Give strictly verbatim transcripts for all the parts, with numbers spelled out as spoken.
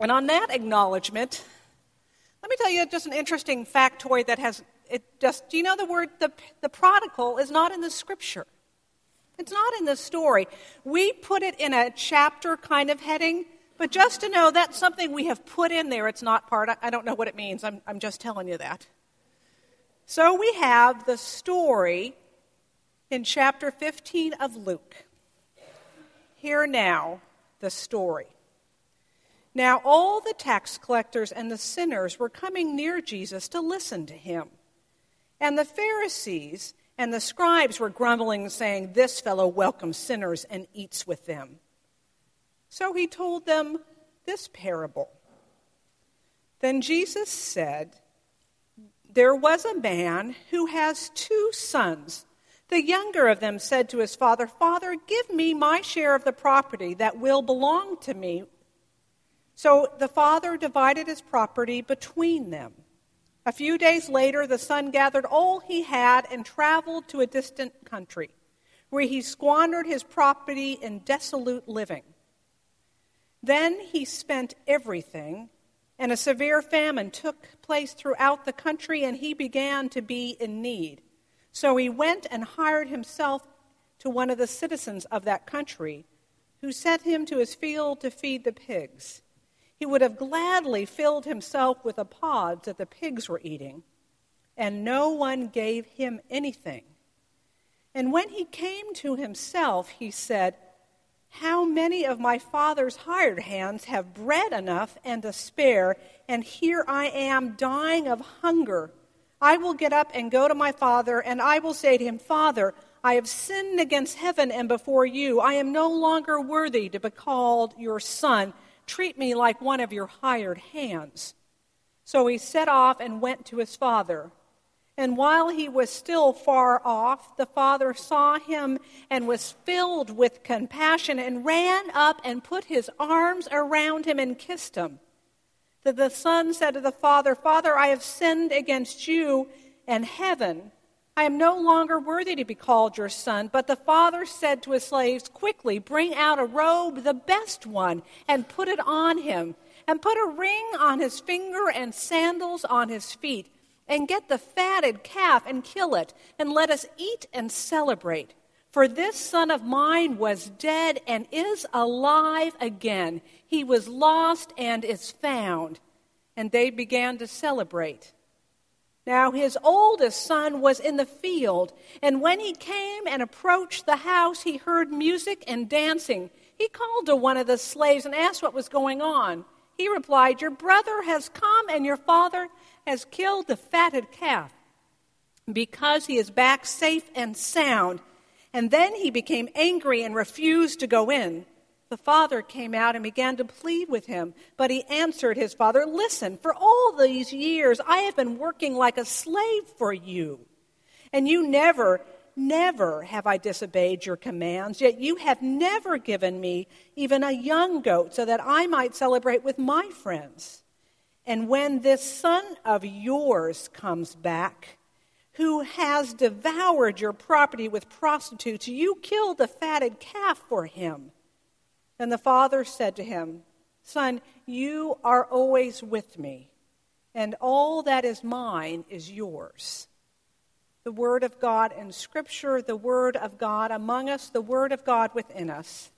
And on that acknowledgement, let me tell you just an interesting factoid that has, it just, do you know the word, the, the prodigal is not in the scripture. It's not in the story. We put it in a chapter kind of heading, but just to know that's something we have put in there. It's not part, I don't know what it means. I'm, I'm just telling you that. So we have the story in chapter fifteen of Luke. Hear now the story. Now all the tax collectors and the sinners were coming near Jesus to listen to him. And the Pharisees and the scribes were grumbling, saying, "This fellow welcomes sinners and eats with them." So he told them this parable. Then Jesus said, "There was a man who has two sons. The younger of them said to his father, 'Father, give me my share of the property that will belong to me.' So the father divided his property between them. A few days later, the son gathered all he had and traveled to a distant country, where he squandered his property in dissolute living. Then he spent everything, and a severe famine took place throughout the country, and he began to be in need. So he went and hired himself to one of the citizens of that country, who sent him to his field to feed the pigs. He would have gladly filled himself with the pods that the pigs were eating, and no one gave him anything. And when he came to himself, he said, 'How many of my father's hired hands have bread enough and to spare, and here I am dying of hunger? I will get up and go to my father, and I will say to him, Father, I have sinned against heaven and before you. I am no longer worthy to be called your son. Treat me like one of your hired hands.' So he set off and went to his father. And while he was still far off, the father saw him and was filled with compassion and ran up and put his arms around him and kissed him. Then the son said to the father, 'Father, I have sinned against you and heaven. I am no longer worthy to be called your son.' But the father said to his slaves, 'Quickly, bring out a robe, the best one, and put it on him, and put a ring on his finger and sandals on his feet, and get the fatted calf and kill it, and let us eat and celebrate. For this son of mine was dead and is alive again. He was lost and is found.' And they began to celebrate. Now his oldest son was in the field, and when he came and approached the house, he heard music and dancing. He called to one of the slaves and asked what was going on. He replied, 'Your brother has come, and your father has killed the fatted calf, because he is back safe and sound.' And then he became angry and refused to go in. The father came out and began to plead with him, but he answered his father, 'Listen, for all these years I have been working like a slave for you, and you never, never have I disobeyed your commands, yet you have never given me even a young goat so that I might celebrate with my friends. And when this son of yours comes back, who has devoured your property with prostitutes, you killed the fatted calf for him.' Then the father said to him, 'Son, you are always with me, and all that is mine is yours.'" The word of God in Scripture, the word of God among us, the word of God within us.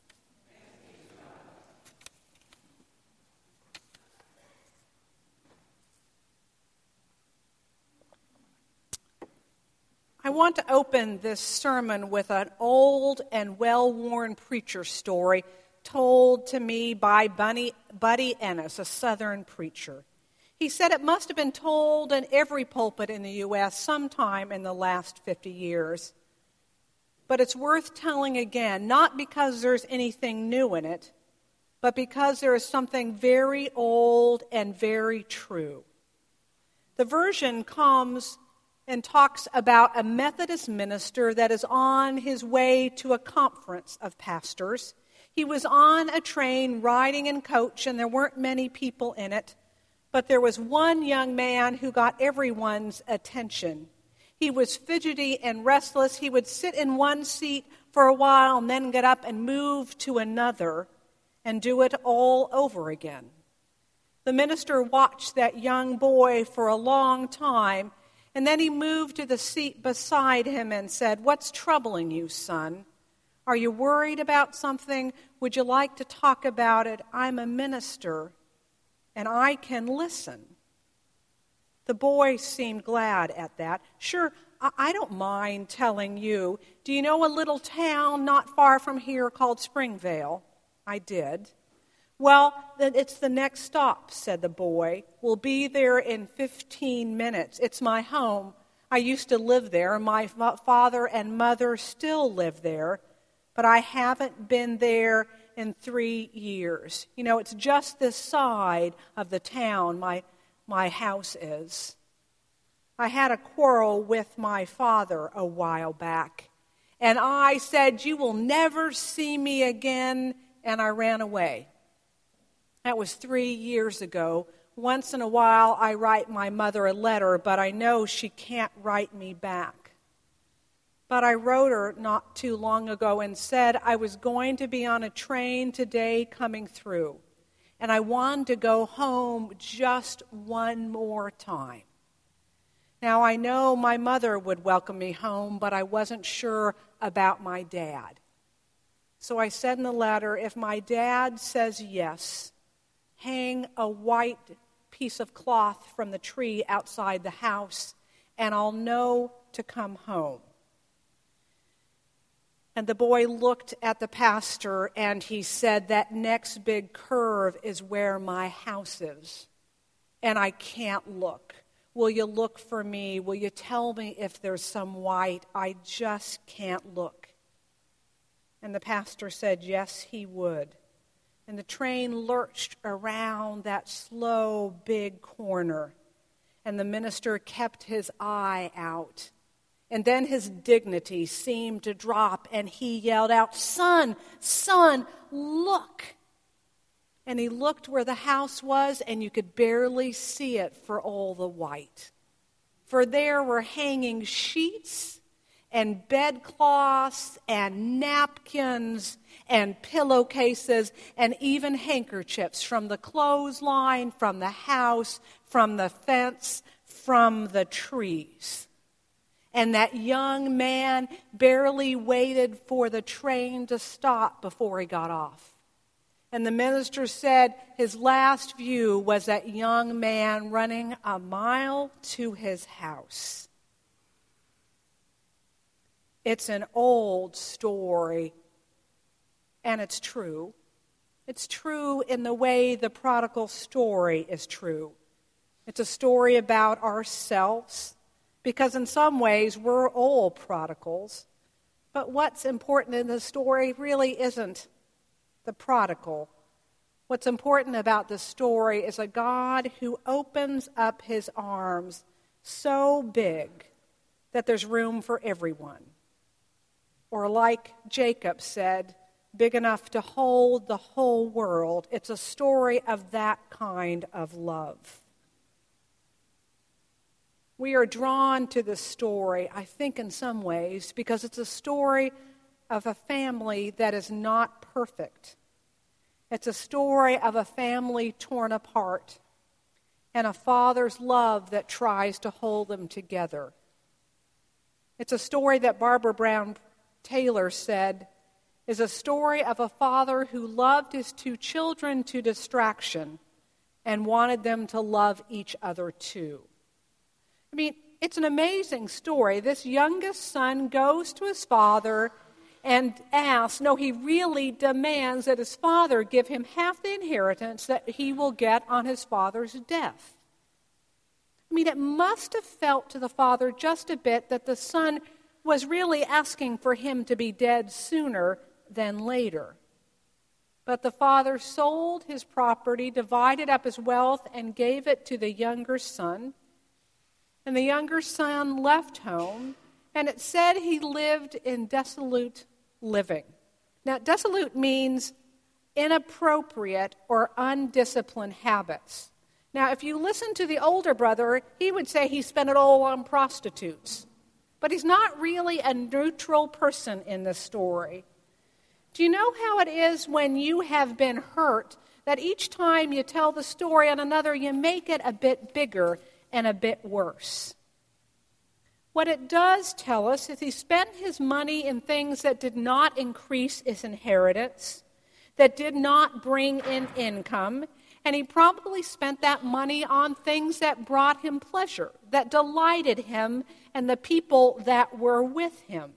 I want to open this sermon with an old and well-worn preacher story told to me by Bunny, Buddy Ennis, a Southern preacher. He said it must have been told in every pulpit in the U S sometime in the last fifty years. But it's worth telling again, not because there's anything new in it, but because there is something very old and very true. The version comes and talks about a Methodist minister that is on his way to a conference of pastors. He was on a train riding in coach, and there weren't many people in it, but there was one young man who got everyone's attention. He was fidgety and restless. He would sit in one seat for a while and then get up and move to another and do it all over again. The minister watched that young boy for a long time, and then he moved to the seat beside him and said, "What's troubling you, son? Are you worried about something? Would you like to talk about it? I'm a minister, and I can listen." The boy seemed glad at that. "Sure, I don't mind telling you. Do you know a little town not far from here called Springvale?" I did. "Well, then it's the next stop," said the boy. "We'll be there in fifteen minutes. It's my home. I used to live there. My father and mother still live there, but I haven't been there in three years. You know, it's just this side of the town my, my house is. I had a quarrel with my father a while back, and I said, 'You will never see me again,' and I ran away. That was three years ago. Once in a while, I write my mother a letter, but I know she can't write me back. But I wrote her not too long ago and said I was going to be on a train today coming through, and I wanted to go home just one more time. Now, I know my mother would welcome me home, but I wasn't sure about my dad. So I said in the letter, if my dad says yes, hang a white piece of cloth from the tree outside the house, and I'll know to come home." And the boy looked at the pastor, and he said, "That next big curve is where my house is, and I can't look. Will you look for me? Will you tell me if there's some white? I just can't look." And the pastor said, yes, he would. And the train lurched around that slow, big corner. And the minister kept his eye out. And then his dignity seemed to drop, and he yelled out, "Son, son, look!" And he looked where the house was, and you could barely see it for all the white. For there were hanging sheets and bedcloths and napkins and pillowcases and even handkerchiefs from the clothesline, from the house, from the fence, from the trees. And that young man barely waited for the train to stop before he got off. And the minister said his last view was that young man running a mile to his house. It's an old story, and it's true. It's true in the way the prodigal story is true. It's a story about ourselves, because in some ways we're all prodigals. But what's important in the story really isn't the prodigal. What's important about the story is a God who opens up his arms so big that there's room for everyone. Or like Jacob said, big enough to hold the whole world. It's a story of that kind of love. We are drawn to this story, I think in some ways, because it's a story of a family that is not perfect. It's a story of a family torn apart and a father's love that tries to hold them together. It's a story that Barbara Brown Taylor said is a story of a father who loved his two children to distraction and wanted them to love each other too. I mean, it's an amazing story. This youngest son goes to his father and asks, no, he really demands that his father give him half the inheritance that he will get on his father's death. I mean, it must have felt to the father just a bit that the son was really asking for him to be dead sooner than later. But the father sold his property, divided up his wealth, and gave it to the younger son. And the younger son left home, and it said he lived in dissolute living. Now, dissolute means inappropriate or undisciplined habits. Now, if you listen to the older brother, he would say he spent it all on prostitutes. But he's not really a neutral person in this story. Do you know how it is when you have been hurt that each time you tell the story on another, you make it a bit bigger and a bit worse. What it does tell us is he spent his money in things that did not increase his inheritance, that did not bring in income, and he probably spent that money on things that brought him pleasure, that delighted him and the people that were with him.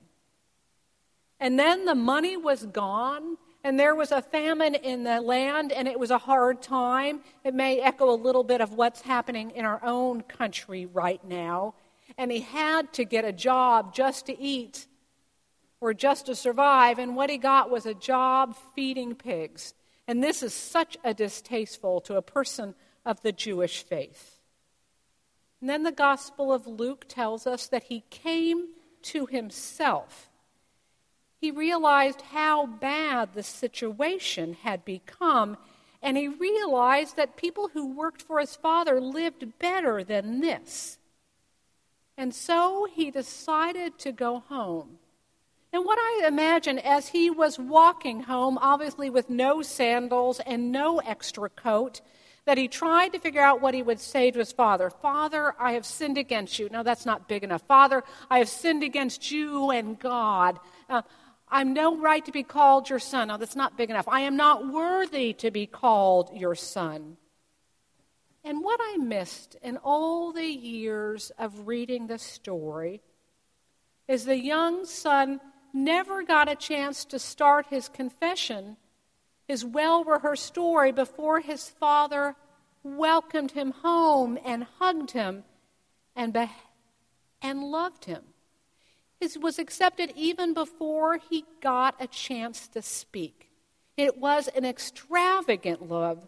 And then the money was gone, and there was a famine in the land, and it was a hard time. It may echo a little bit of what's happening in our own country right now. And he had to get a job just to eat or just to survive, and what he got was a job feeding pigs. And this is such a distasteful to a person of the Jewish faith. And then the Gospel of Luke tells us that he came to himself. He realized how bad the situation had become, and he realized that people who worked for his father lived better than this. And so he decided to go home. And what I imagine as he was walking home, obviously with no sandals and no extra coat, that he tried to figure out what he would say to his father. Father, I have sinned against you. No, that's not big enough. Father, I have sinned against you and God. Uh, I'm no right to be called your son. No, that's not big enough. I am not worthy to be called your son. And what I missed in all the years of reading the story is the young son never got a chance to start his confession, his well-rehearsed story, before his father welcomed him home and hugged him and, be- and loved him. It was accepted even before he got a chance to speak. It was an extravagant love.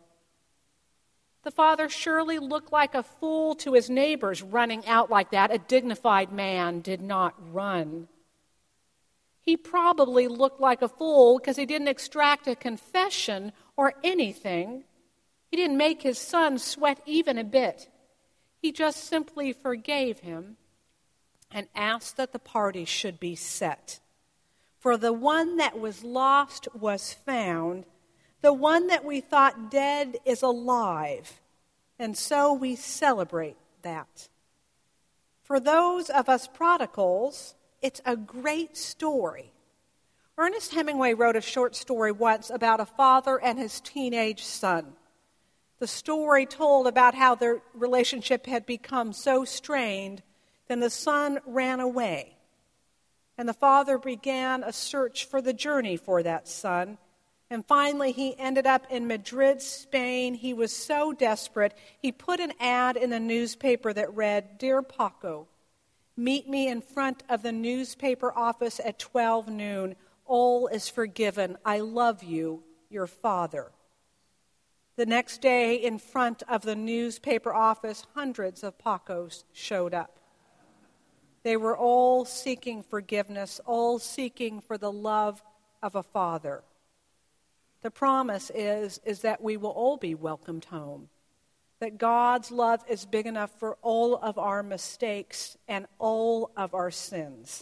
The father surely looked like a fool to his neighbors running out like that. A dignified man did not run. He probably looked like a fool because he didn't extract a confession or anything. He didn't make his son sweat even a bit. He just simply forgave him and asked that the party should be set. For the one that was lost was found. The one that we thought dead is alive, and so we celebrate that. For those of us prodigals, it's a great story. Ernest Hemingway wrote a short story once about a father and his teenage son. The story told about how their relationship had become so strained, then the son ran away, and the father began a search for the journey for that son. And finally, he ended up in Madrid, Spain. He was so desperate, he put an ad in the newspaper that read, "Dear Paco, meet me in front of the newspaper office at twelve noon. All is forgiven. I love you, your father." The next day, in front of the newspaper office, hundreds of Pacos showed up. They were all seeking forgiveness, all seeking for the love of a father. The promise is, is that we will all be welcomed home, that God's love is big enough for all of our mistakes and all of our sins.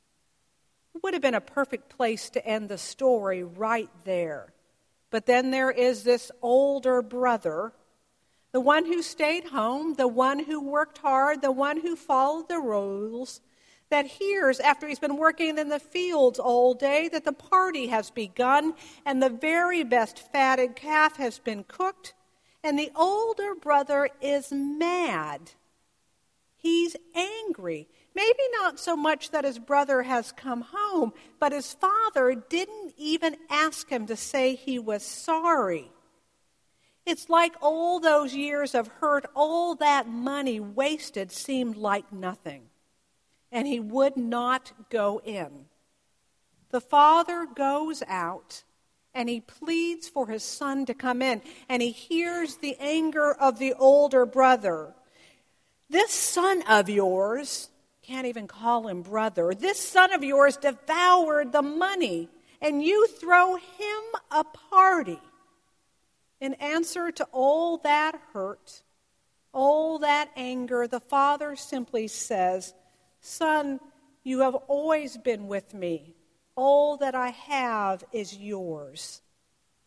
It would have been a perfect place to end the story right there. But then there is this older brother, the one who stayed home, the one who worked hard, the one who followed the rules, that hears after he's been working in the fields all day that the party has begun and the very best fatted calf has been cooked, and the older brother is mad. He's angry. Maybe not so much that his brother has come home, but his father didn't even ask him to say he was sorry. It's like all those years of hurt, all that money wasted seemed like nothing. And he would not go in. The father goes out and he pleads for his son to come in, and he hears the anger of the older brother. This son of yours, can't even call him brother, this son of yours devoured the money, and you throw him a party. In answer to all that hurt, all that anger, the father simply says, "Son, you have always been with me. All that I have is yours."